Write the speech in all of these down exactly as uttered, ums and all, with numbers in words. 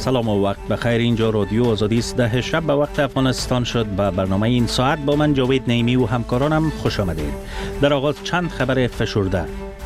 سلام و وقت بخیر. اینجا رادیو آزادی است. ده شب به وقت افغانستان شد. به برنامه این ساعت با من جاوید نیمی و همکارانم خوش آمدید. در آغاز چند خبر فشرده.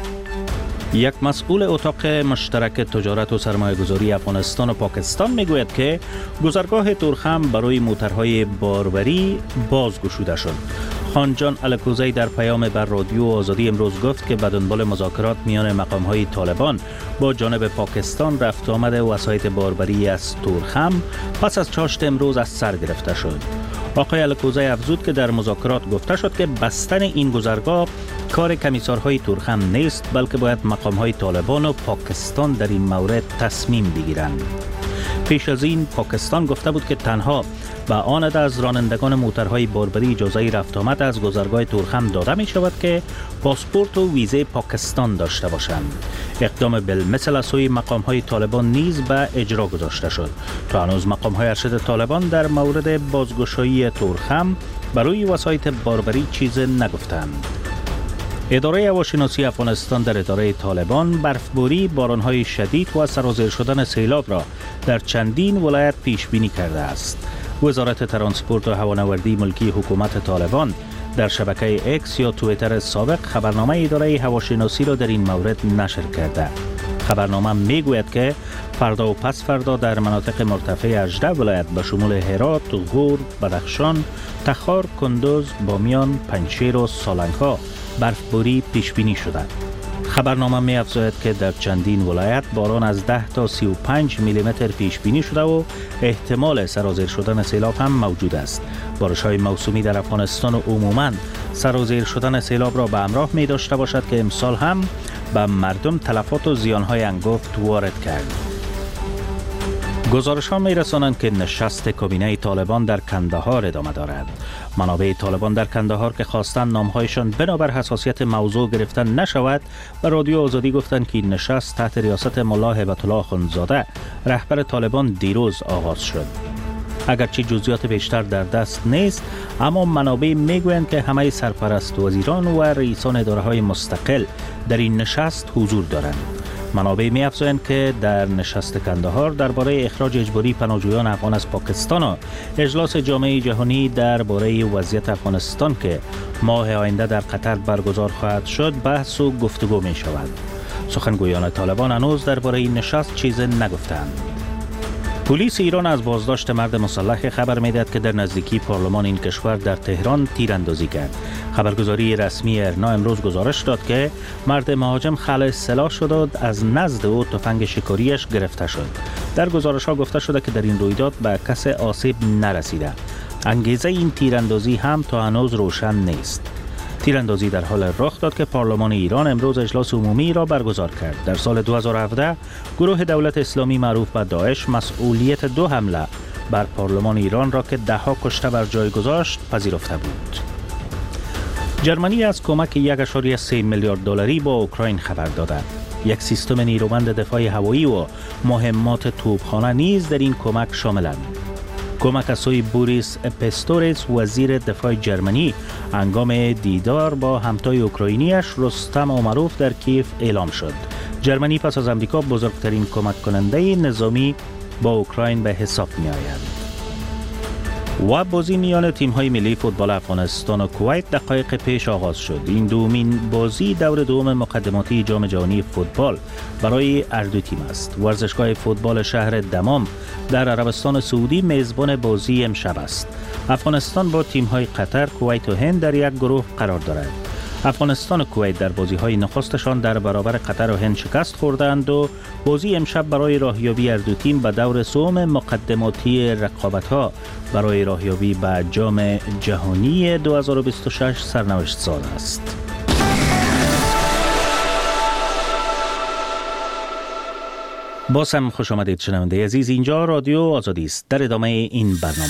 یک مسئول اتاق مشترک تجارت و سرمایه گذاری افغانستان و پاکستان میگوید که گذرگاه تورخم برای موترهای باربری باز گشوده شد. خانجان الکوزی در پیام بر رادیو آزادی امروز گفت که به دنبال مذاکرات میان مقام‌های طالبان با جانب پاکستان رفت آمد وسایط باربری از تورخم پس از چاشت امروز از سر گرفته شد. آقای الکوزی افزود که در مذاکرات گفته شد که بستن این گذرگاه کار کمیسارهای تورخم نیست، بلکه باید مقام‌های طالبان و پاکستان در این مورد تصمیم بگیرند. پیش از این پاکستان گفته بود که تنها به آن عده از رانندگان موترهای باربری اجازه رفت آمد از گذرگاه تورخم داده می شود که پاسپورت و ویزه پاکستان داشته باشند. اقدام بالمثل از سوی مقام‌های طالبان نیز به اجرا گذاشته شد. تا هنوز مقام‌های ارشد طالبان در مورد بازگشایی تورخم برای وسایط باربری چیز نگفتند. اداره هواشناسی افغانستان در اداره طالبان برفباری، بارانهای شدید و سرازیر شدن سیلاب را در چندین ولایت پیش بینی کرده است. وزارت ترانسپورت و هوانوردی ملکی حکومت طالبان در شبکه اکس یا توییتر سابق خبرنامه اداره هواشناسی را در این مورد نشر کرده. خبرنامه میگوید که فردا و پس فردا در مناطق مرتفع هجده ولایت به شمول هرات، غور، بدخشان، تخار، کندوز، بامیان، پنجشیر و سالنگ‌ها برفباری پیش بینی شده. خبرنامه می افزاید که در چندین ولایت باران از ده تا سی و پنج میلیمتر پیش بینی شده و احتمال سرازیر شدن سیلاب هم موجود است. بارش‌های موسومی در افغانستان و عموماً سرازیر شدن سیلاب را به همراه می داشته باشد که امسال هم به مردم تلفات و زیان‌های انگفت وارد کرد. گزارش‌ها می‌رسانند که نشست کابینه طالبان در کندهار ادامه دارد. منابع طالبان در کندهار که خواستند نام‌هایشان بنابر حساسیت موضوع گرفتن نشود، به رادیو آزادی گفتند که این نشست تحت ریاست ملا هیبت الله اخندزاده رهبر طالبان دیروز آغاز شد. اگرچه جزئیات بیشتر در دست نیست، اما منابع میگویند که همه سرپرست وزیران و رئیسان اداره‌های مستقل در این نشست حضور دارند. منابع می افزایند که در نشست کندهار درباره اخراج اجباری پناهجویان افغان از پاکستان و اجلاس جامعه جهانی درباره وضعیت افغانستان که ماه آینده در قطر برگزار خواهد شد بحث و گفتگو می شود. سخنگویان طالبان هنوز درباره این نشست چیز نگفتند. پلیس ایران از بازداشت مرد مسلح خبر می‌دهد که در نزدیکی پارلمان این کشور در تهران تیراندازی کرد. خبرگزاری رسمی ارنا امروز گزارش داد که مرد مهاجم خلع سلاح شد و از نزد او تفنگ شکاریش گرفته شد. در گزارش‌ها گفته شده که در این رویداد به کس آسیب نرسیده. انگیزه این تیراندازی هم تا هنوز روشن نیست. تیراندازی در حال رخ داد که پارلمان ایران امروز اجلاس عمومی را برگزار کرد. در سال دو هزار و هفده گروه دولت اسلامی معروف به داعش مسئولیت دو حمله بر پارلمان ایران را که ده ها کشته بر جای گذاشت پذیرفته بود. جرمنی از کمک یک و سه میلیارد دلاری با اوکراین خبر داده. یک سیستم نیرومند دفاع هوایی و مهمات توپخانه نیز در این کمک شاملند. کمک از سوی بوریس پستوریس وزیر دفاع جرمنی هنگام دیدار با همتای اوکراینیش رستم آمروف در کیف اعلام شد. جرمنی پس از امریکا بزرگترین کمک کننده نظامی با اوکراین به حساب می آید. و بازی میان تیم‌های ملی فوتبال افغانستان و کویت دقایق پیش آغاز شد. این دومین بازی دور دوم مقدماتی جام جهانی فوتبال برای هر دو تیم است. ورزشگاه فوتبال شهر دمام در عربستان سعودی میزبان بازی امشب است. افغانستان با تیم‌های قطر، کویت و هند در یک گروه قرار دارد. افغانستان و کویت در بازی‌های نخستشان در برابر قطر و هند شکست خوردند و بازی امشب برای راهیابی هر دو تیم به دور سوم مقدماتی رقابت‌ها برای راهیابی به جام جهانی دو هزار و بیست و شش سرنوشت ساز است. باز هم خوش آمدید شنونده عزیز. اینجا رادیو آزادی است. در ادامه این برنامه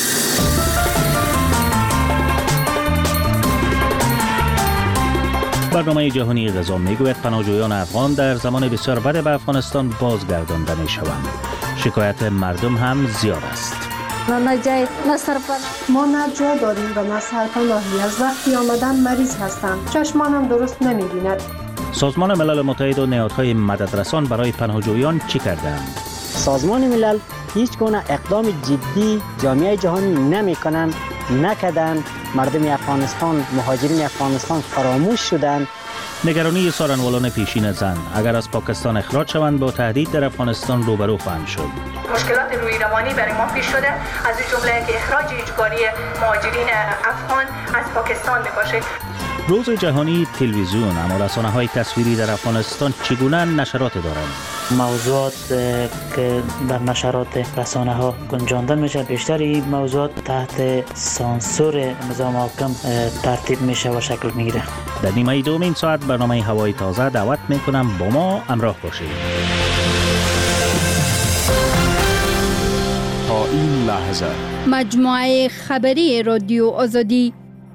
برنامه جهانی غذا میگوید پناهجویان افغان در زمان بسیار بد به افغانستان بازگردانده می شوند. شکایت مردم هم زیاد است. نه جای نه سرپناه، ما نه جا داریم و نه سرپناهی. از وقتی آمدن مریض هستند، چشمانم درست نمی بیند. سازمان ملل متحد و نهادهای مددرسان برای پناهجویان چی کردند؟ سازمان ملل هیچ گونه اقدام جدی جامعه جهانی نمیکنند، نکردند. مردم افغانستان، مهاجرین افغانستان فراموش شدند. نگرانی سارنوالان پیشین زن اگر از پاکستان اخراج شوند با تهدید در افغانستان روبرو خواهند شد. مشکلات روی روانی برای ما پیش شده، از جمله که اخراج اجباری مهاجرین افغان از پاکستان میباشه. روز جهانی تلویزیون اما رسانه‌های تصویری در افغانستان چگونه نشرات دارند؟ موضوعات که در نشرات رسانه ها گنجانده میشه، بیشتر این موضوعات تحت سانسور نظام حاکم ترتیب میشه و شکل میگیره. در نیمه دوم این ساعت برنامه هوای تازه دعوت میکنم با ما همراه باشید. تا این لحظه مجموعه خبری رادیو آزادی.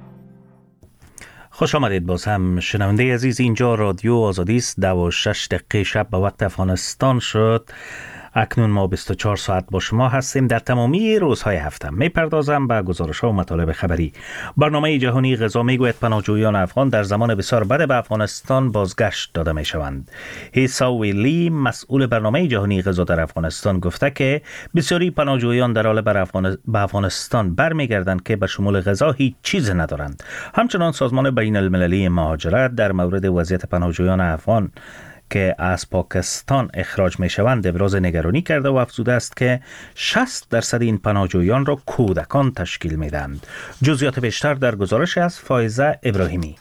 خوش آمدید باز هم شنونده عزیز. اینجا رادیو آزادی است. دو و شش دقیقه شب به وقت افغانستان شد. اکنون ما بیست و چهار ساعت با شما هستیم. در تمامی روزهای هفته میپردازم به گزارش‌ها و مطالب خبری. برنامه جهانی غذا میگوید پناهجویان افغان در زمان بسیار بد به افغانستان بازگشت داده میشوند. هیساوی لی مسئول برنامه جهانی غذا در افغانستان گفته که بسیاری پناهجویان در حال به افغانستان برمیگردند که به شمول غذا هیچ چیز ندارند. همچنان سازمان بین المللی مهاجرت در مورد وضعیت پناهجویان افغان که از پاکستان اخراج می شوند ابراز نگرانی کرده و افزوده است که شصت درصد این پناهجویان را کودکان تشکیل می دهند. جزئیات بیشتر در گزارش از فائزه ابراهیمی.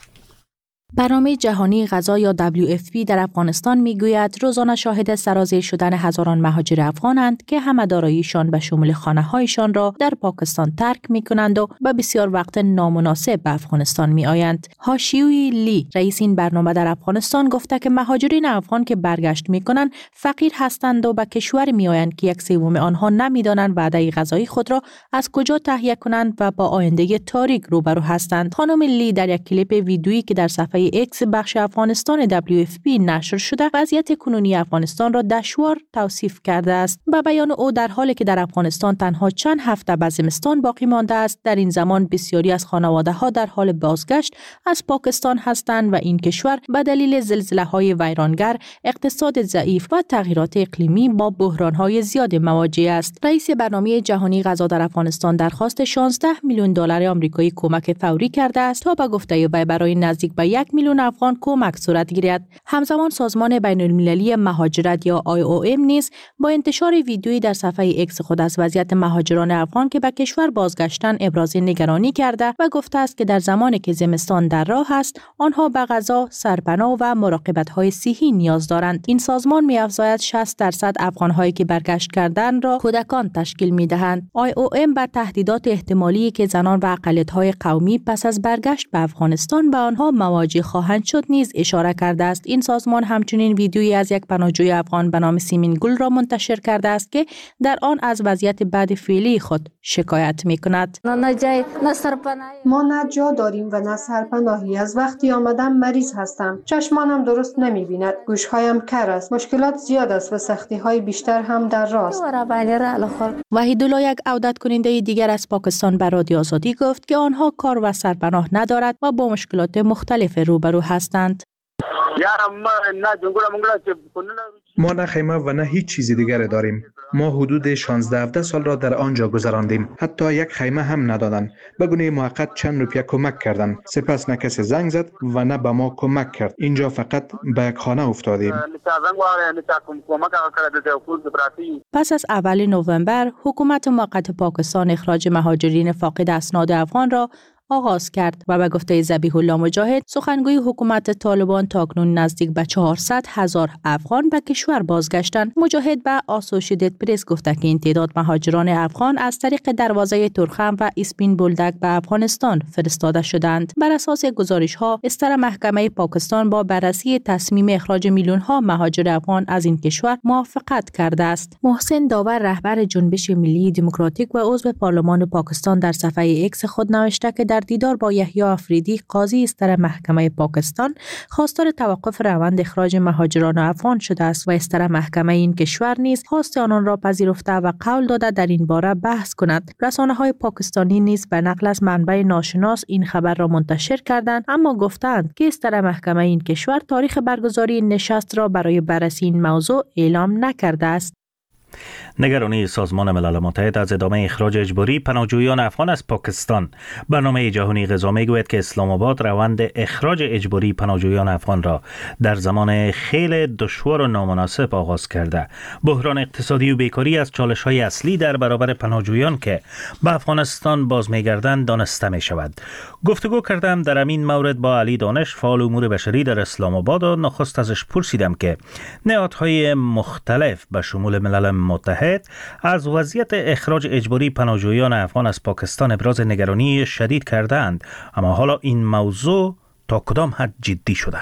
برنامه جهانی غذا یا دبلیو اف پی در افغانستان میگوید روزانه شاهد سرازیر شدن هزاران مهاجر افغانند که همه داراییشان به شمول خانه‌هایشان را در پاکستان ترک می‌کنند و به بسیار وقت نامناسب به افغانستان می‌آیند. هاشیوی لی رئیس این برنامه در افغانستان گفته که مهاجرین افغان که برگشت می‌کنند فقیر هستند و به کشور می‌آیند که یک سوم آنها نمی‌دانند وعده غذایی خود را از کجا تهیه کنند و با آینده تاریک روبرو هستند. خانم لی در یک کلیپ ویدیویی که در صفحه ایکس بخش افغانستان دبلیو اف پی نشر شده وضعیت کنونی افغانستان را دشوار توصیف کرده است. به بیان او در حالی که در افغانستان تنها چند هفته به زمستان باقی مانده است، در این زمان بسیاری از خانواده‌ها در حال بازگشت از پاکستان هستند و این کشور به دلیل زلزله‌های ویرانگر، اقتصاد ضعیف و تغییرات اقلیمی با بحران‌های زیاد مواجه است. رئیس برنامه جهانی غذا در افغانستان درخواست شانزده میلیون دلار آمریکایی کمک فوری کرده است تا به گفته وی برای نزدیک به یک میلیون افغان کمک صورت گیرد. همزمان سازمان بین المللی مهاجرت یا آی او ام نیز با انتشار ویدیویی در صفحه ایکس خود از وضعیت مهاجران افغان که به کشور بازگشتن ابراز نگرانی کرده و گفته است که در زمانی که زمستان در راه است، آنها به غذا، سرپناه و مراقبت‌های صحی نیاز دارند. این سازمان می‌افزاید شصت درصد افغان‌هایی که برگشت کردند را کودکان تشکیل می‌دهند. آی او ام به تهدیدات احتمالی که زنان و اقلیت‌های قومی پس از برگشت به افغانستان به آنها مواجه خواهند شد نیز اشاره کرده است. این سازمان همچنین ویدیویی از یک پناهجوی افغان به نام سیمین گل را منتشر کرده است که در آن از وضعیت بد فعلی خود شکایت می‌کند. ما نه جا داریم و نه سرپناهی. از وقتی آمدم مریض هستم. چشمانم درست نمی‌بیند. گوش‌هایم کر است. مشکلات زیاد است و سختی‌های بیشتر هم در راه است. وحیدالله یک عودت کننده دیگر از پاکستان به رادیو آزادی گفت که آنها کار و سرپناه ندارد و با مشکلات مختلف روبرو هستند. ما نه خیمه و نه هیچ چیز دیگر داریم. ما حدود شانزده هفده سال را در آنجا گذراندیم. حتی یک خیمه هم ندادند. به گونه موقت چند روپیه کمک کردند. سپس نه کسی زنگ زد و نه به ما کمک کرد. اینجا فقط به یک خانه افتادیم. پس از اول نوامبر حکومت موقت پاکستان اخراج مهاجرین فاقد اسناد افغان را آغاز کرد و به گفته ذبیح الله مجاهد سخنگوی حکومت طالبان تاکنون نزدیک به چهارصد هزار افغان به کشور بازگشتند. مجاهد به آسوشیتد پرس گفته که این تعداد مهاجران افغان از طریق دروازه ترخم و اسپین بولدک به افغانستان فرستاده شدند. بر اساس گزارش‌ها استر محکمه پاکستان با بررسی تصمیم اخراج میلیون‌ها مهاجر افغان از این کشور موافقت کرده است. محسن داور رهبر جنبش ملی دموکراتیک و عضو پارلمان پاکستان در صفحه ایکس خود نوشته که در دیدار با یحیی آفریدی قاضی استر محکمه پاکستان خواستار توقف روند اخراج مهاجران افغان شده است و استر محکمه این کشور نیز خواست آنان را پذیرفته و قول داده در این باره بحث کند. رسانه‌های پاکستانی نیز به نقل از منبع ناشناس این خبر را منتشر کردند، اما گفتند که استر محکمه این کشور تاریخ برگزاری نشست را برای بررسی این موضوع اعلام نکرده است. نگرانی سازمان ملل متحد از ادامه اخراج اجباری پناهجویان افغان از پاکستان. برنامه جهانی غذا میگوید که اسلام آباد روند اخراج اجباری پناهجویان افغان را در زمان خیلی دشوار و نامناسب آغاز کرده. بحران اقتصادی و بیکاری از چالش‌های اصلی در برابر پناهجویان که به افغانستان باز می‌گردند دانسته می‌شود. گفتگو کردم در این مورد با علی دانش، فعال امور بشری در اسلام آباد، و نخست ازش پرسیدم که نهادهای مختلف به شمول ملل متحد از وضعیت اخراج اجباری پناهجویان افغان از پاکستان ابراز نگرانی شدید کردند، اما حالا این موضوع تا کدام حد جدی شده؟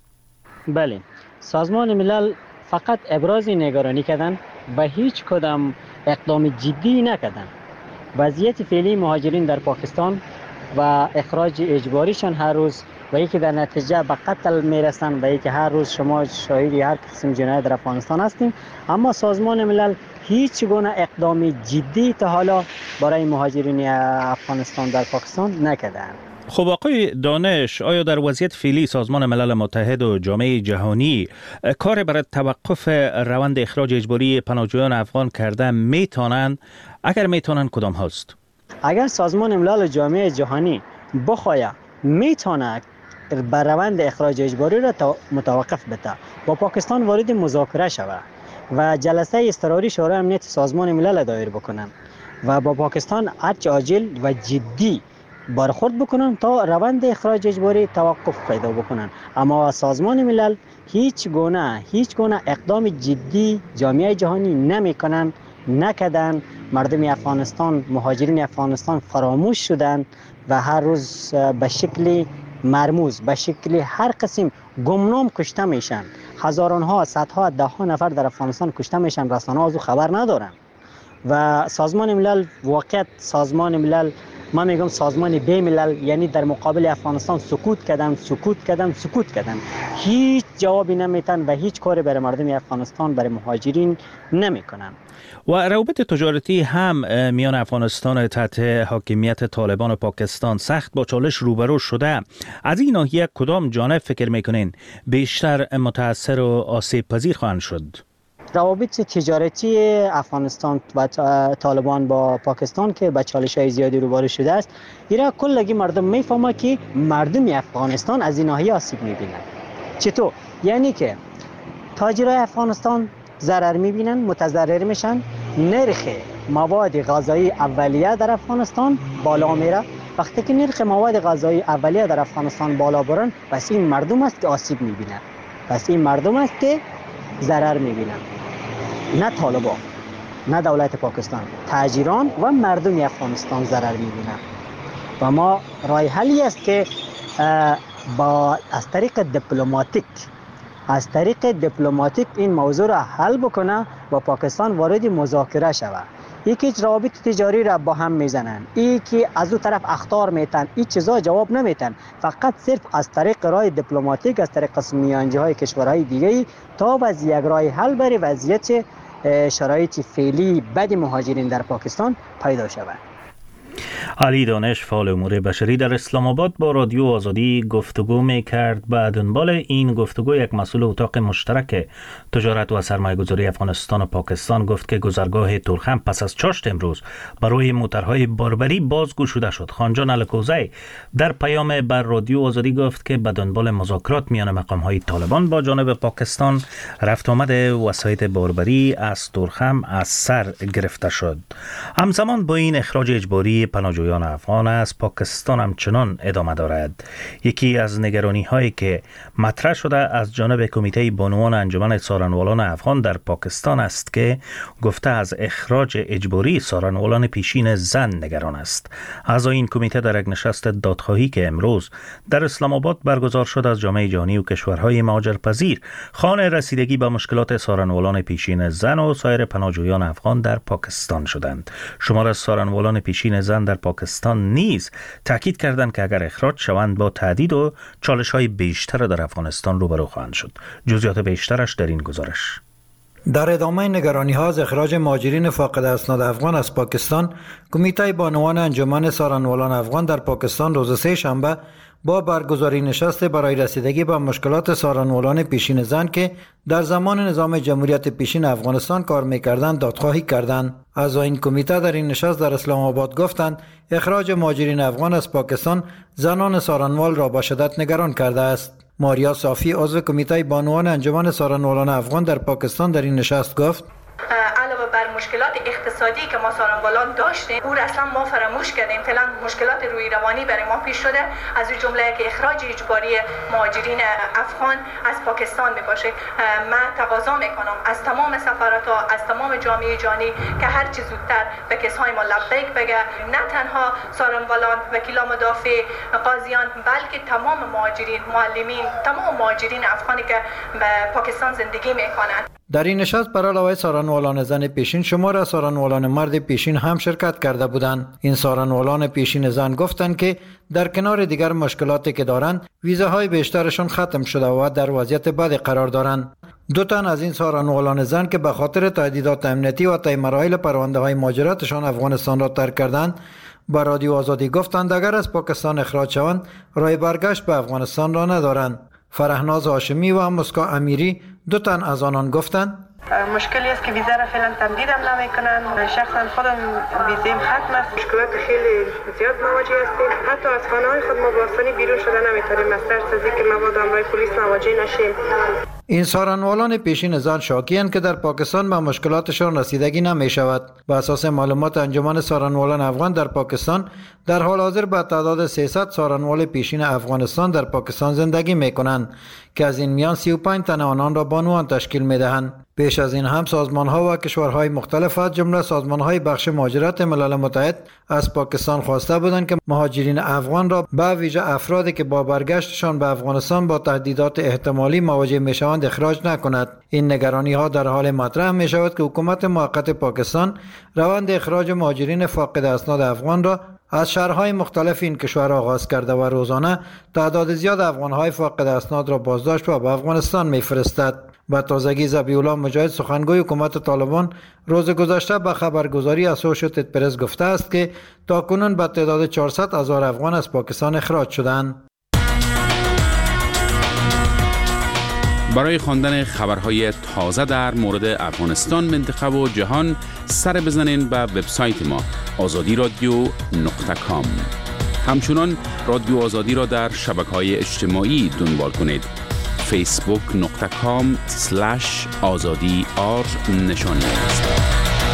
بله، سازمان ملل فقط ابراز نگرانی کردن و هیچ کدام اقدام جدی نکردن. وضعیت فعلی مهاجرین در پاکستان و اخراج اجباریشان هر روز و یکی در نتیجه به قتل میرسن و یکی هر روز شما شاهدی هر قسم جنایت در افغانستان هستیم، اما سازمان ملل هیچ گونه اقدام جدی تا حالا برای مهاجرین افغانستان در پاکستان نکردند. خب آقای دانش، آیا در وضعیت فعلی سازمان ملل متحد و جامعه جهانی کار برای توقف روند اخراج اجباری پناهجویان افغان کرده میتونن؟ اگر میتونن کدام هست؟ اگر سازمان ملل و جامعه جهانی بخواهد میتونه بر روند اخراج اجباری را متوقف بده، با پاکستان وارد مذاکره شود و جلسه اضطراری شورای امنیت سازمان ملل دایر بکنن و با پاکستان هرچه عاجل و جدی برخورد بکنن تا روند اخراج اجباری توقف پیدا بکنن. اما سازمان ملل هیچ گونه هیچ گونه اقدام جدی جامعه جهانی نمیکنن، نکردن. مردم افغانستان، مهاجرین افغانستان فراموش شدن و هر روز به شکلی مرموز، به شکلی هر قسم گمنام کشته میشن. هزاران ها، صدها، ده ها نفر در افغانستان کشته میشن، رسانه ها از او خبر ندارن. و سازمان ملل واقعا سازمان ملل، ما میگم سازمان بی ملل، یعنی در مقابل افغانستان سکوت کردن سکوت کردن سکوت کردن هیچ جوابی نمیتن و هیچ کاری برای مردم افغانستان، برای مهاجرین نمیکنن. و روابط تجارتی هم میان افغانستان تحت حاکمیت طالبان و پاکستان سخت با چالش روبرو شده. از این ناحیه کدام جانب فکر میکنین بیشتر متاثر و آسیب پذیر خواهند شد؟ روابط تجارتی افغانستان و طالبان با پاکستان که با چالش‌های زیادی روبرو شده است، ایرا کلگی مردم میفهمه که مردم افغانستان از این ناحیه آسیب میبینن. چطور؟ یعنی که تاجرای افغانستان ضرر میبینن، متضرر میشن، نرخ مواد غذایی اولیه در افغانستان بالا میره. وقتی که نرخ مواد غذایی اولیه در افغانستان بالا برن، پس این مردم است که آسیب میبینن، پس این مردم است که ضرر میبینن، نه طالبان، نه دولت پاکستان، تاجران و مردم افغانستان ضرر میبینن. و ما راه حلی است که با از طریق دیپلماتیک از طریق دیپلماتیک این موضوع را حل بکنه و پاکستان وارد مذاکره شود. یکی روابط تجاری را با هم میزنن، یکی از اون طرف اخطار میتن، این چیزا جواب نمیتن. فقط صرف از طریق راه دیپلماتیک، از طریق میانجی های کشورهای دیگه تا از یک راه حل برای وضعیت شرایط فعلی بد مهاجرین در پاکستان پیدا شود. علی دانش، فعال امور بشری در اسلام آباد، با رادیو آزادی گفتگو می کرد. به دنبال این گفتگو یک مسئول اتاق مشترک تجارت و سرمایه‌گذاری افغانستان و پاکستان گفت که گذرگاه تورخم پس از چاشت امروز برای موترهای باربری باز گشوده شد. خانجان الکوزی در پیام بر رادیو آزادی گفت که به دنبال مذاکرات میان مقام‌های طالبان با جانب پاکستان رفت آمد وسایط باربری از تورخم از سر گرفته شد. همزمان با این اخراج اجباری پناهجویان افغان از پاکستان همچنان ادامه دارد. یکی از نگرانی هایی که مطرح شده از جانب کمیته بانوان انجمن سارنوالان افغان در پاکستان است که گفته از اخراج اجباری سارنوالان پیشین زن نگران است. اعضای این کمیته در یک نشست دادخواهی که امروز در اسلام آباد برگزار شد از جامعه جهانی و کشورهای مهاجرپذیر خانه رسیدگی به مشکلات سارنوالان پیشین زن و سایر پناهجویان افغان در پاکستان شدند. شمار از سارنوالان پیشین زن در پاکستان نیز تاکید کردند که اگر اخراج شوند با تهدید و چالش‌های بیشتر در افغانستان روبرو خواهند شد. جزئیات بیشترش در این گزارش. در ادامه نگرانی‌ها از اخراج مهاجرین فاقد اسناد افغان از پاکستان، کمیته بانوان انجمن سارنوالان افغان در پاکستان روز سه شنبه با برگزاری نشست برای رسیدگی به مشکلات سارنوالان پیشین زن که در زمان نظام جمهوریت پیشین افغانستان کار می‌کردند دادخواهی کردند. اعضای کمیته در این نشست در اسلام آباد گفتند اخراج مهاجرین افغان از پاکستان زنان سارنوال را به شدت نگران کرده است. ماریا صافی عضو کمیته بانوان انجمن سارنوالان افغان در پاکستان در این نشست گفت علاوه بر مشکلات اقتصادی که ما سارنوالان داشتیم، او اصلا ما فراموش کردیم. فعلا مشکلات روی روانی برای ما پیش شده، از این جمله که اخراج اجباری مهاجرین افغان از پاکستان میباشه. من تقاضا میکنم از تمام سفارت ها، از تمام جامعه جهانی که هر چه زودتر به کسای ما لبیک بگه، نه تنها سارنوالان، وکیلان مدافع، قاضیان، بلکه تمام مهاجرین، معلمین، تمام مهاجرین افغانی که به پاکستان زندگی میکنند. در این نشست بر علاوه سارنوالان زن پیشین شمار از سارنوالان مرد پیشین هم شرکت کرده بودند. این سارنوالان پیشین زن گفتند که در کنار دیگر مشکلاتی که دارند ویزاهای بیشترشون ختم شده و در وضعیت بدی قرار دارند. دو تن از این سارنوالان زن که به خاطر تهدیدات امنیتی و طی مراحل پرونده های مهاجرتشان افغانستان را ترک کردند با رادیو آزادی گفتند اگر از پاکستان اخراج شوند راه برگشت به افغانستان را ندارند. فرهناز هاشمی و مسکا امیری دو تن از آنان گفتند مشکلی است که ویزا را فعلا تمدید هم نمیکنن. شخصا خودم ویزیم ختم است. مشکلات خیلی زیاد مواجه هستیم. حتی از خانه های خود ما با آسانی بیرون شده نمیتونیم از ترس از اینکه مبادا امرای پلیس مواجه نشیم. این سارنوالان پیشین زن شاکی‌اند که در پاکستان به مشکلاتشان رسیدگی نمی شود. بر اساس معلومات انجمن سارنوالان افغان در پاکستان در حال حاضر به تعداد سیصد سارنوال پیشین افغانستان در پاکستان زندگی می کنند که از این میان سی و پنج تن آنان را بانوان تشکیل می دهند. پیش از این هم سازمان‌ها و کشورهای مختلف از جمله سازمان‌های بخش مهاجرت ملل متحد از پاکستان خواسته بودند که مهاجرین افغان را به ویژه افرادی که با برگشتشان به افغانستان با تهدیدات احتمالی مواجه می‌شوند اخراج نکند. این نگرانی‌ها در حال مطرح می‌شود که حکومت موقت پاکستان روند اخراج مهاجرین فاقد اسناد افغان را از شهرهای مختلف این کشور آغاز کرده و روزانه تعداد زیاد افغان‌های فاقد اسناد را بازداشت و به افغانستان می‌فرستد. با تازگی ذبیح‌الله مجاهد سخنگوی حکومت طالبان روز گذشته به خبرگزاری اسوشییتد پرس گفته است که تاکنون به تعداد چهارصد هزار افغان از پاکستان اخراج شدند. برای خواندن خبرهای تازه در مورد افغانستان، منطقه و جهان سر بزنین به وبسایت ما آزادی رادیو نقطه کام. همچنان رادیو آزادی را در شبکه‌های اجتماعی دنبال کنید. فیسبوک نقطه کام سلش آزادی آر نشان است.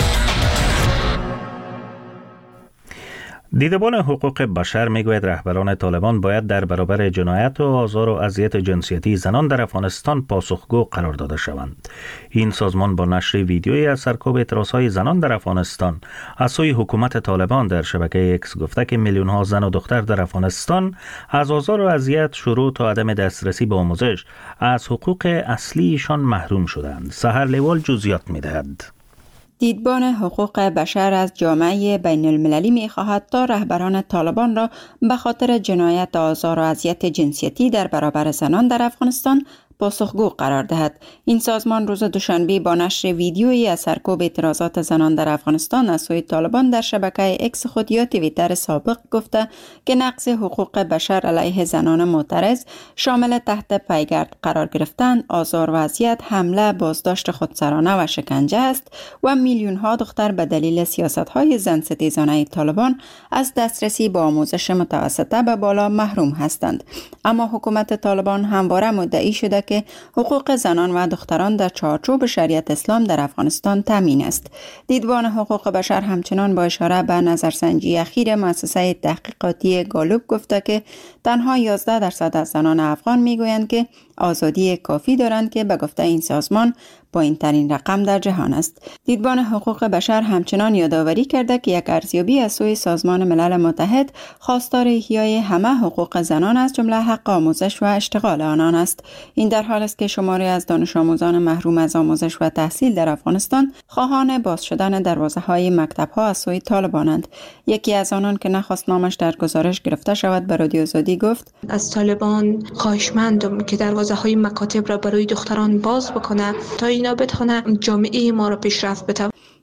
دیدبان حقوق بشر میگوید رهبران طالبان باید در برابر جنایت و آزار و اذیت جنسیتی زنان در افغانستان پاسخگو قرار داده شوند. این سازمان با نشر ویدیویی از سرکوب اعتراضهای زنان در افغانستان از سوی حکومت طالبان در شبکه اکس گفته که میلیون ها زن و دختر در افغانستان از آزار و اذیت، شروط و عدم دسترسی به آموزش از حقوق اصلیشان محروم شدند. سحر لیوال جزئیات میدهد. دیدبان حقوق بشر از جامعه بین المللی می خواهد تا رهبران طالبان را به خاطر جنایت، آزار و اذیت جنسیتی در برابر زنان در افغانستان پاسخگو قرار دهد. این سازمان روز دوشنبه با نشر ویدیویی از سرکوب اعتراضات زنان در افغانستان از سوی طالبان در شبکه اکس خود یا توییتر سابق گفته که نقض حقوق بشر علیه زنان معترض شامل تحت پیگرد قرار گرفتن، آزار و اذیت، حمله، بازداشت خودسرانه و شکنجه است و میلیون ها دختر به دلیل سیاست‌های زن ستیزانه طالبان از دسترسی به آموزش متوسطه به بالا محروم هستند. اما حکومت طالبان همواره مدعی شده که حقوق زنان و دختران در چارچوب شریعت اسلام در افغانستان تامین است. دیدبان حقوق بشر همچنان با اشاره به نظرسنجی اخیر مؤسسه تحقیقاتی گالوب گفته که تنها یازده درصد از زنان افغان میگویند که آزادی کافی دارند که به گفته این سازمان پایین ترین رقم در جهان است. دیدبان حقوق بشر همچنان یادآوری کرده که یک ارزیابی از سوی سازمان ملل متحد خواستار احیای همه حقوق زنان از جمله حق آموزش و اشتغال آنان است. این در حال است که شماری از دانش آموزان محروم از آموزش و تحصیل در افغانستان خواهان باز شدن دروازه‌های مکتب‌ها از سوی طالبانند. یکی از آنان که نخواست نامش در گزارش گرفته شود به رادیو آزادی گفت: از طالبان خواهشمندم که دروازه‌های مکاتب را برای دختران باز بکنه تا اینا بتونه جامعه ما را پیشرفت بده.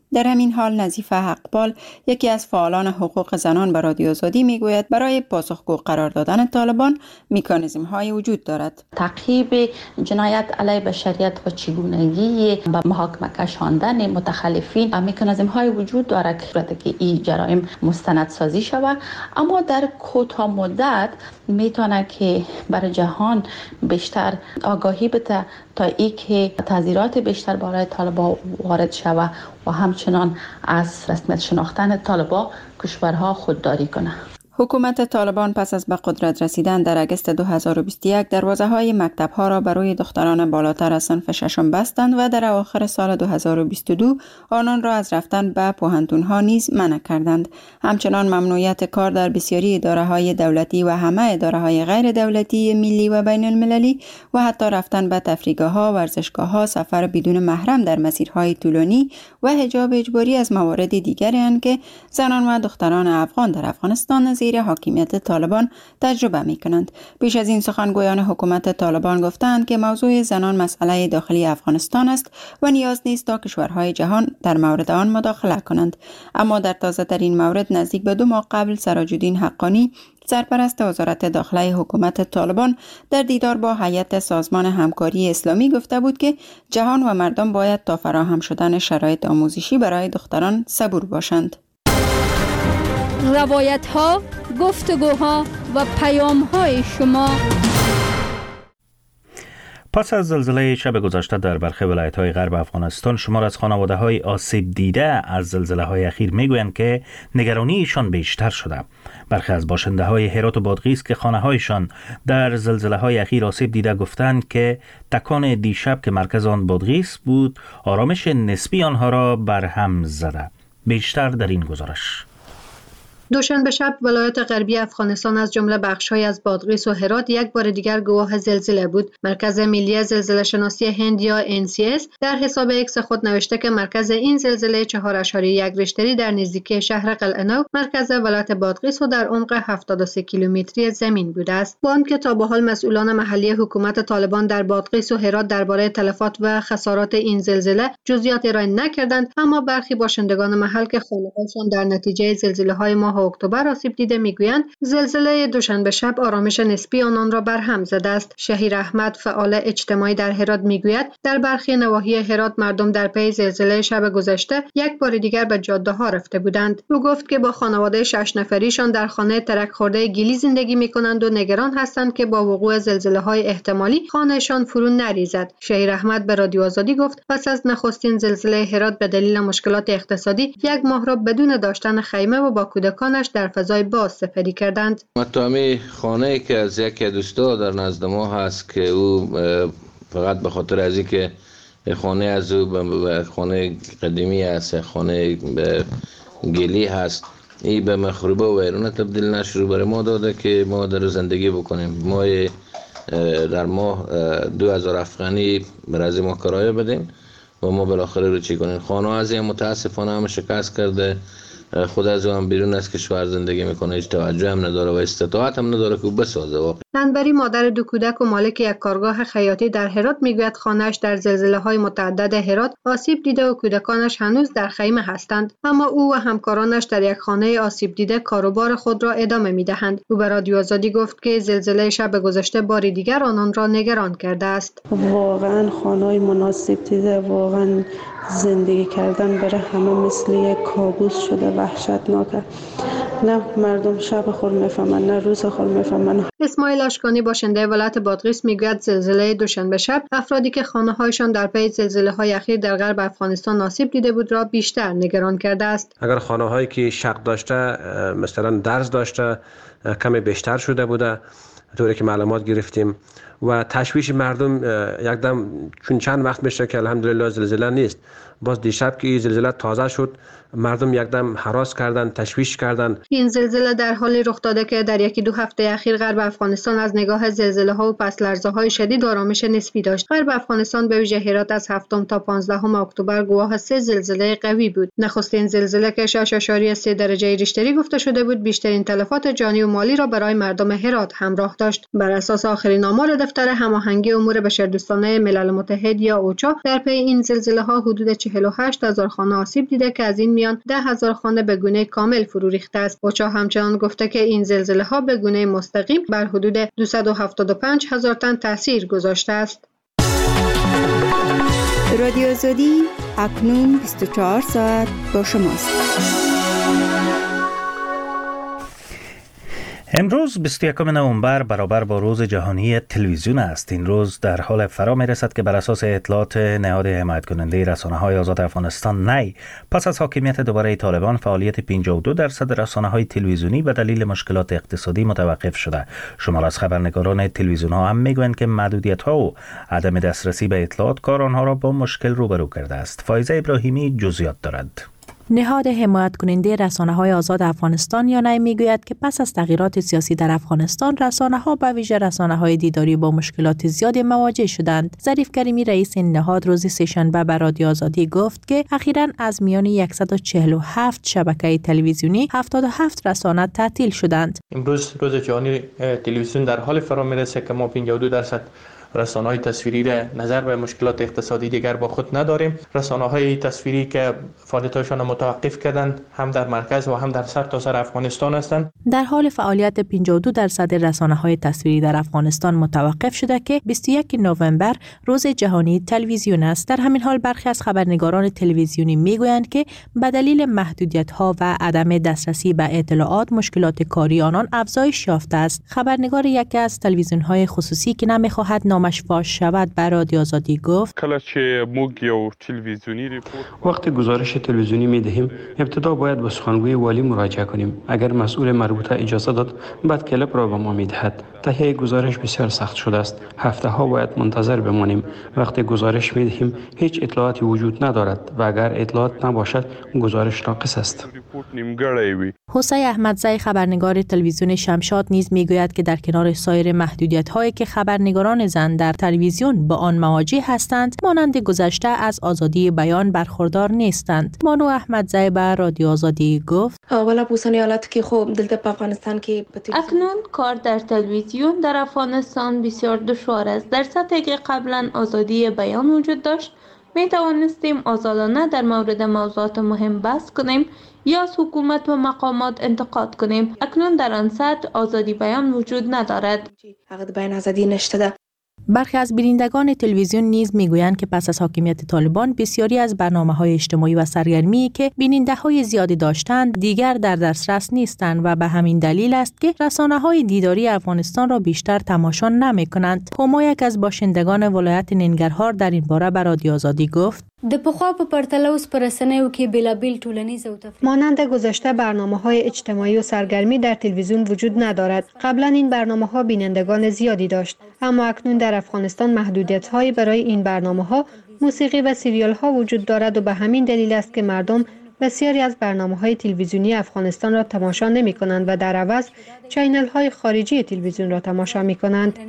در همین حال نظیفه حقپال یکی از فعالان حقوق زنان به رادیو آزادی میگوید برای پاسخگو قرار دادن طالبان مکانیزم های وجود دارد. تعقیب جنایت علیه بشریت و چگونگی به محاکمه کشاندن متخلفین مکانیزم های وجود دارد که این جرایم مستند سازی شود، اما در کوتاه مدت میتونه که برای جهان بیشتر آگاهی بده تا ای که تحذیرات بیشتر برای طالبان وارد شود و همچنان از رسمیت شناختن طالبان کشورها خودداری کنه. حکومت طالبان پس از به قدرت رسیدن در اگست دو هزار و بیست و یک دروازه‌های مکتب‌ها را برای دختران بالاتر از صنف ششم بستند و در اواخر سال دو هزار و بیست و دو آنان را از رفتن به پوهنتون‌ها نیز منع کردند. همچنان ممنوعیت کار در بسیاری اداره‌های دولتی و همه اداره‌های غیر دولتی ملی و بین المللی و حتی رفتن به تفریحگاه‌ها، ورزشگاه‌ها، سفر بدون محرم در مسیرهای طولانی و حجاب اجباری از موارد دیگری اند که زنان و دختران افغان در افغانستان زیر حاکمیت طالبان تجربه می کنند. پیش از این سخنگویان حکومت طالبان گفتند که موضوع زنان مسئله داخلی افغانستان است و نیاز نیست تا کشورهای جهان در مورد آن مداخله کنند. اما در تازه ترین مورد نزدیک به دو ماه قبل سراج الدین حقانی سرپرست وزارت داخله حکومت طالبان در دیدار با هیئت سازمان همکاری اسلامی گفته بود که جهان و مردم باید تا فراهم شدن شرایط آموزشی برای دختران صبور باشند. روایت ها، گفتگوها و پیام های شما. پس از زلزله شب گذشته در برخی ولایت‌های غرب افغانستان، شمار از خانواده‌های آسیب دیده از زلزله‌های اخیر می‌گویند که نگرانیشان بیشتر شده. برخی از باشنده‌های هرات و بادغیس که خانه‌هایشان در زلزله‌های اخیر آسیب دیده گفتند که تکان دیشب که مرکز آن بادغیس بود، آرامش نسبی آنها را برهم زده. بیشتر در این گزارش. دوشنبه شب ولایت غربی افغانستان از جمله بخش‌های از بادغیس و هرات یک بار دیگر گواه زلزله بود. مرکز ملی زلزله شناسی هند یا ان سی اس در حساب ایکس خود نوشته که مرکز این زلزله چهار اشاریه یک ریشتری در نزدیکی شهر قلعه نو مرکز ولایت بادغیس و در عمق هفتاد و سه کیلومتری زمین بوده است. با آنکه تا به حال مسئولان محلی حکومت طالبان در بادغیس و هرات درباره تلفات و خسارات این زلزله جزئیات ارائه نکردند، اما برخی باشندگان محل که خانه‌هایشان در نتیجه زلزله‌های ماه اکتبر آسیب دیده میگویند زلزله دوشنبه شب آرامش نسبی آنان را برهم زده است. شهیر احمد فعال اجتماعی در هرات میگوید در برخی نواحی هرات مردم در پی زلزله شب گذشته یک بار دیگر به جاده ها رفته بودند. او گفت که با خانواده شش نفریشان در خانه ترک خورده گیلی زندگی میکنند و نگران هستند که با وقوع زلزله های احتمالی خانهشان فرو نریزد. شهیر احمد به رادیو آزادی گفت پس از نخستین زلزله هرات به دلیل مشکلات اقتصادی یک ماه را بدون داشتن خیمه و با کودکانش در فضای باز سپری کردند. مطامی خانه که از یکی دوستا در نزد ما هست که او فقط به خاطر از اینکه خانه از او به خانه قدیمی است، خانه گلی هست، این به مخروبه و ویرانه تبدیل نشه، برای ما داده که ما در زندگی بکنیم. ما در ماه دو هزار افغانی برای ما کرایه بدیم و ما بالاخره رو چی کنیم. خانه از این متاسفانه هم شکست کرده، خود از او هم بیرون از کشور زندگی میکنه، هیچ توجه هم نداره و استطاعت هم نداره که بسازه. واقعا انبری مادر دو کودک و مالک یک کارگاه خیاطی در هرات میگوید خانه‌اش در زلزله های متعدد هرات آسیب دیده و کودکانش هنوز در خیمه هستند، اما او و همکارانش در یک خانه آسیب دیده کاروبار خود را ادامه میدهند. او به رادیو آزادی گفت که زلزله شب گذشته بار دیگر آنان را نگران کرده است. واقعا خانه‌های مناسب دیده، واقعا زندگی کردن برای همه مثل یک کابوس شده، وحشتناکه. نه مردم شب خود میفهمن نه روز خود میفهمن. اسماعیل اشکانی باشنده ولایت بادغیس میگوید زلزله دوشنبه شب افرادی که خانه‌هایشان در پی زلزله‌های اخیر در غرب افغانستان آسیب دیده بود را بیشتر نگران کرده است. اگر خانه‌هایی که شق داشته مثلا درز داشته کمی بیشتر شده بوده طوری که معلومات گرفتیم و تشویش مردم یکدم چون چند وقت میشه که الحمدلله زلزله نیست، باز دیشب که زلزله تازه شد مردم یکدم هراس کردن، تشویش کردن. این زلزله در حالی رخ داده که در یکی دو هفته اخیر غرب افغانستان از نگاه زلزله ها و پس لرزه های شدید آرامش نسبی داشت. غرب افغانستان به ویژه هرات از هفتم تا پانزدهم اکتبر گواه سه زلزله قوی بود. نخستین زلزله که شش اشاریه سه درجه ریشتری گفته شده بود بیشترین تلفات جانی و مالی را برای مردم هرات همراه داشت. بر اساس آخرین آمار دفتر هماهنگی امور بشردوستانه ملل متحد یا اوچا در پی این زلزله ها حدود چهل و هشت هزار خانه آسیب دیده که از این میان ده هزار خانه به گونه کامل فرو ریخته است. اوچا همچنان گفته که این زلزله ها به گونه مستقیم بر حدود دویست و هفتاد و پنج هزار تن تاثیر گذاشته است. رادیو آزادی اکنون بیست و چهار ساعت با شماست. امروز بیست و یکم نوامبر برابر با روز جهانی تلویزیون است. این روز در حال فرا می رسد که بر اساس اطلاعات نهاد حمایت کننده رسانه‌های آزاد افغانستان نی، پس از حاکمیت دوباره طالبان فعالیت پنجاه و دو درصد رسانه‌های تلویزیونی به دلیل مشکلات اقتصادی متوقف شده. شمار از خبرنگاران تلویزیون‌ها هم میگویند که محدودیت‌ها و عدم دسترسی به اطلاعات کار آنها را با مشکل روبرو کرده است. فایزه ابراهیمی جزئیات دارد. نهاد حمایت کننده رسانه‌های آزاد افغانستان یا نی میگوید که پس از تغییرات سیاسی در افغانستان رسانه‌ها به ویژه رسانه‌های دیداری با مشکلات زیادی مواجه شدند. ظریف کریمی رئیس این نهاد روز سه‌شنبه به رادیو آزادی گفت که اخیراً از میان صد و چهل و هفت شبکه تلویزیونی هفتاد و هفت رسانه تعطیل شدند. امروز روز جهانی تلویزیون در حال فرا میرسه که ما پنجاه و دو درصد رسانه‌های تصویری را نظر به مشکلات اقتصادی دیگر با خود نداریم. رسانه‌های تصویری که فعالیت‌هایشان متوقف کردند هم در مرکز و هم در سرتاسر افغانستان هستند. در حال فعالیت پنجاه و دو درصد رسانه‌های تصویری در افغانستان متوقف شده که بیست و یکم نوامبر روز جهانی تلویزیون است. در همین حال برخی از خبرنگاران تلویزیونی میگویند که به دلیل محدودیت‌ها و عدم دسترسی به اطلاعات مشکلات کاری آنان افزایش یافته است. خبرنگار یکی از تلویزیون‌های خصوصی که نمی‌خواهد نامش فاش شود به رادیو آزادی گفت کله چې موږ یو تلویزیونی ریپورت وقتی گزارش تلویزیونی می‌دهیم ابتدا باید به سخنگوی والی مراجعه کنیم. اگر مسئول مربوطه اجازه داد بعد کلیپ را به ما می‌دهد. تهیه گزارش بسیار سخت شده است. هفته ها باید منتظر بمانیم. وقتی گزارش می‌دهیم هیچ اطلاعاتی وجود ندارد و اگر اطلاعات نباشد گزارش ناقص است. حسین احمدزی خبرنگار تلویزیون شمشاد نیز میگوید که در کنار سایر محدودیت‌هایی که خبرنگاران زن در تلویزیون با آن مواجه هستند، مانند گذشته از آزادی بیان برخوردار نیستند. مانو احمدزی به رادیو آزادی گفت: اولا بوسنی حالت که خوب دلته په افغانستان کې اکنون کار در تلویزیون در افغانستان بسیار دشوار است. در سطحی که قبلا آزادی بیان وجود داشت، می توانستیم آزادانه در مورد موضوعات مهم بحث کنیم یا از حکومت و مقامات انتقاد کنیم. اکنون در آن سطح آزادی بیان وجود ندارد. هغه بیان آزادی نشته. برخی از بینندگان تلویزیون نیز میگویند که پس از حاکمیت طالبان بسیاری از برنامه‌های اجتماعی و سرگرمی که بیننده‌های زیادی داشتند دیگر در دسترس نیستند و به همین دلیل است که رسانه‌های دیداری افغانستان را بیشتر تماشا نمی‌کنند. هما یک از باشندگان ولایت ننګرهار در این باره به رادیو آزادی گفت: د پخوا په پرتله اوس پر رسنیو کې بېلابېل ټولنیز او تفریحي مانند گذشته برنامه‌های اجتماعی و سرگرمی در تلویزیون وجود ندارد. قبلا این برنامه‌ها بینندگان زیادی داشت، اما اکنون در افغانستان محدودیت‌هایی برای این برنامه‌ها، موسیقی و سریال‌ها وجود دارد و به همین دلیل است که مردم بسیاری از برنامه‌های تلویزیونی افغانستان را تماشا نمی‌کنند و در عوض چینل‌های خارجی تلویزیون را تماشا می‌کنند.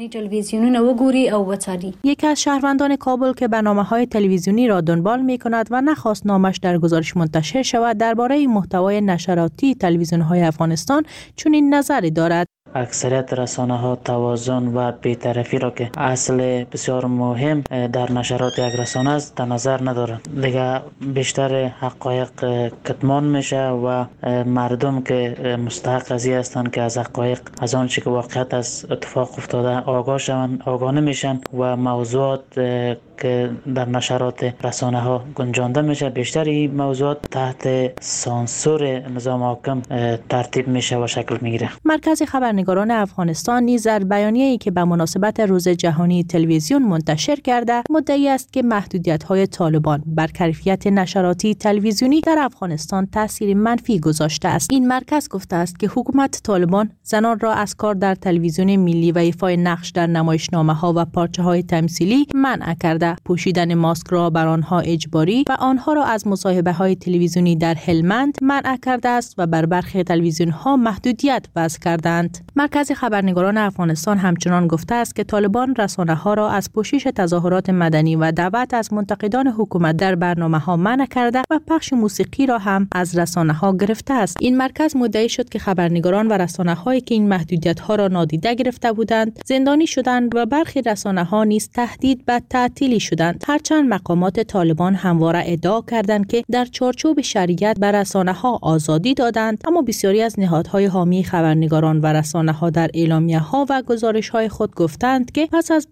یکی از شهروندان کابل که برنامه‌های تلویزیونی را دنبال می‌کند و نخواست نامش در گزارش منتشر شود، درباره محتوای نشراتی تلویزیون‌های افغانستان چنین نظری دارد: اکثریت رسانه ها توازن و بی‌طرفی را که اصل بسیار مهم در نشرات یک رسانه است در نظر ندارند. دیگه بیشتر حقایق کتمان میشه و مردم که مستحق قضیه هستند که از حقایق از آن چیزی که واقعیت از اتفاق افتاده آگاه شوند آگاه نمیشن و موضوعات که در نشرات رسانه ها گنجانده میشه بیشتر این موضوعات تحت سانسور نظام حاکم ترتیب میشه و شکل میگیره. مرکز خبرنگاران افغانستان نیز در بیانیه‌ای که به مناسبت روز جهانی تلویزیون منتشر کرده مدعی است که محدودیت‌های طالبان بر کیفیت نشراتی تلویزیونی در افغانستان تاثیر منفی گذاشته است. این مرکز گفته است که حکومت طالبان زنان را از کار در تلویزیون ملی و ایفای نقش در نمایشنامه‌ها و پارچه‌های تمثیلی منع کرده کرده. پوشیدن ماسک را بر آنها اجباری و آنها را از مصاحبه های تلویزیونی در هلمند منع کرده است و بر برخی تلویزیون ها محدودیت وضع کردند. مرکز خبرنگاران افغانستان همچنان گفته است که طالبان رسانه ها را از پوشش تظاهرات مدنی و دعوت از منتقدان حکومت در برنامه ها منع کرده و پخش موسیقی را هم از رسانه ها گرفته است. این مرکز مدعی شد که خبرنگاران و رسانه هایی که این محدودیت ها را نادیده گرفته بودند زندانی شدند و برخی رسانه ها نیز تهدید به تعطیلی شدند. هرچند مقامات طالبان همواره ادعا کردند که در چارچوب شریعت بر رسانه ها آزادی دادند، اما بسیاری از نهادهای حامی خبرنگاران و رسانه ها در اعلامیه ها و گزارش های خود گفتند که پس از